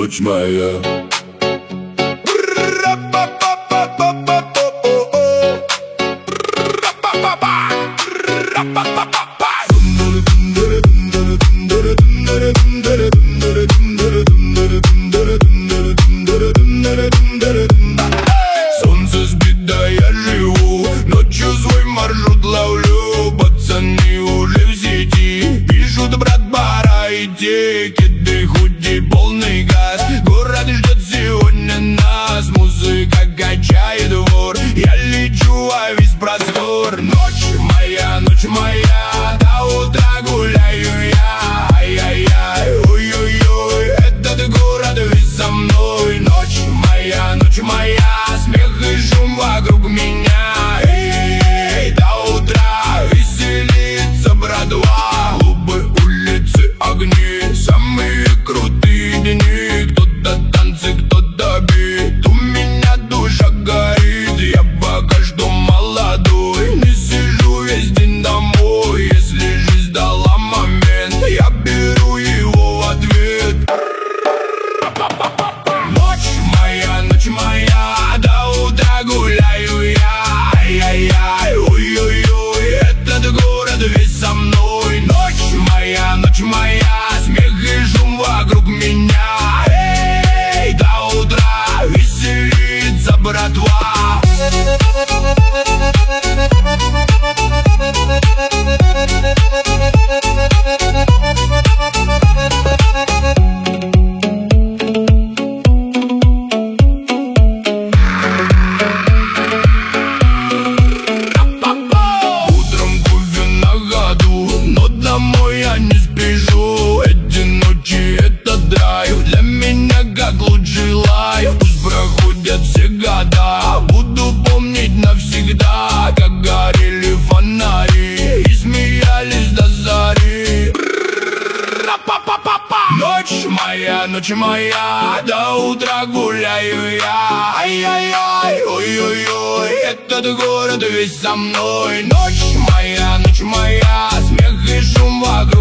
ночь моя. Солнце спит, да я живу, ночью свой маршрут ловлю. Пацаны уже в сети пишут: брат, пора идти. Кеды, худи, полный газ, город ждет сегодня нас. Музыка качает двор, я лечу во весь простор. Ночь моя, до утра гуляю я. Ай-яй-яй, ой-ой-ой, этот город весь со мной. Ночь моя, смех и шум вокруг меня. Эй, до утра веселится братва. Клубы, улицы, огни, самые крутые дни. Кто-то танцы, кто-то бит, у меня душа горит. Я пока что молодой, не сижу весь день домой. Если жизнь дала момент, я беру его в ответ. Ночь моя, до утра гуляю я. Ай-яй-яй, ой-ой-ой, этот город весь со мной. Ночь моя, смех и шум вокруг меня. Эй, до утра веселится братва. Домой я не спешу, эти ночи это драйв. Для меня как лучший лайф. Пусть проходят все года, буду помнить навсегда, как горели фонари и смеялись до зари. Ночь моя, до утра гуляю я. Ай-яй-яй, ой-ой-ой, этот город весь со мной. Ночь моя, смех и шум вокруг